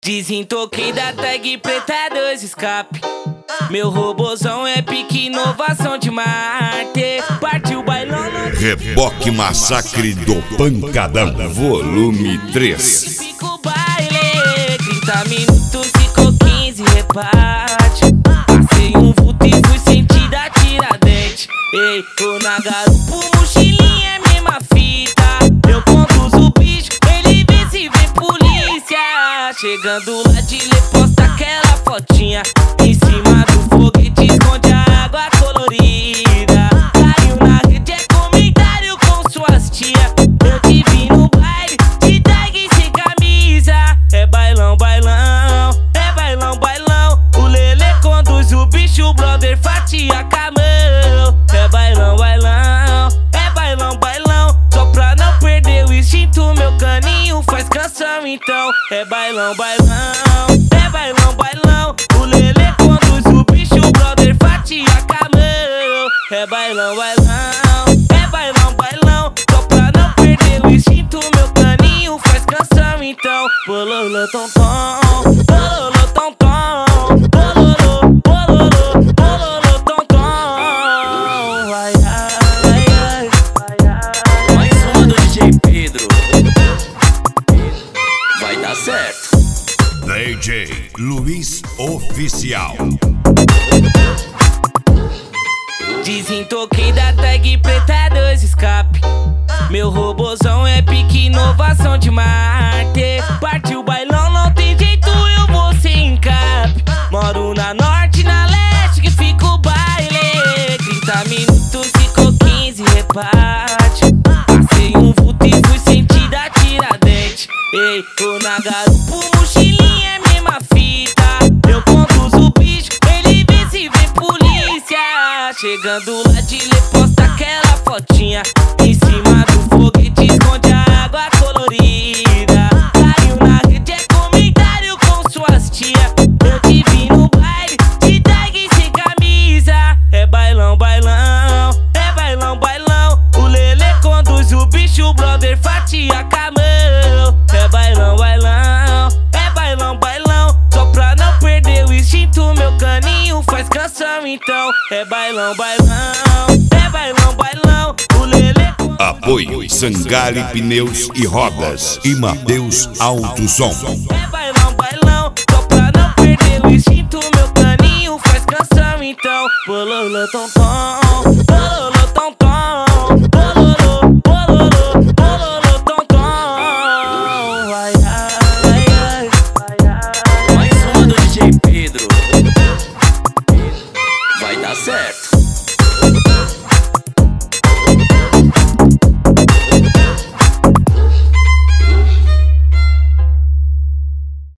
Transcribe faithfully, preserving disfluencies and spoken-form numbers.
Desentoquei da tag preta dois escape. Meu robozão é pique inovação de Marte. Partiu bailão no Reboque Massacre do Pancadão, volume três. Fico baile, trinta minutos, ficou quinze reparte. Passei um vulto e fui sentir da Tiradentes. Ei, tô na garupa, mochilinha é mesma fita. Eu conduzo o bicho, ele vê se vê polícia. Chegando lá de lê, posta aquela fotinha. Em cima do foguete esconde a água colorida. Caiu na rede, é comentário com suas tia. Eu te vi no baile, de tag sem camisa. É bailão, bailão, é bailão, bailão. O Lelê conduz o bicho, o brother fatia com a mão. É bailão, bailão, é bailão, bailão. Só pra não perder o instinto, meu caninho faz canção então. É bailão, bailão, é bailão, bailão. O Lelê conduz o bicho, o brother fatia com a mão. É bailão, bailão, é bailão, bailão. Só pra não perder o instinto, meu caninho faz canção então. Bololô, tom, tom, bololô, tom, tom, bololô, bololô, bololô, tom, tom. Vai, ai, ai, ai, ai. Mais uma do D J Pedro. Vai dar certo. D J Luiz Oficial. Desentoquei da tag preta dois escape. Meu robozão é pique inovação de Marte. Partiu bailão, não tem jeito, eu vou sem encape. Moro na norte, na leste, que fica o baile. trinta minutos, ficou quinze reparte. Passei um vulto e fui sentir da Tiradentes. Ei, tô na garupa, mochilinha é mesma fita. Eu conduzo o bicho, ele vê se vê polícia. Chegando lá de lê, posta aquela fotinha. Em cima do foguete esconde a água colorida. Caiu na rede, é comentário com suas tia. Eu te vi no baile, de tag sem camisa. É bailão, bailão, é bailão, bailão. O Lelê conduz o bicho, o brother fatia com a mão. É bailão, bailão, é bailão, bailão. Só pra não perder o instinto, meu caninho faz canção então. É bailão, bailão, é bailão, bailão. O Lelê. Apoio Sangari Pneus e Rodas e Mateus Alto Som. É bailão, bailão. Só pra não perder o instinto, meu caninho faz canção então. Bololô, tom, tom, bololô, tom, tom, bololô, bololô, bololô, tom, tom. Vai, ai, ai, ai, ai. Mais uma do D J Pedro. Vai dar certo.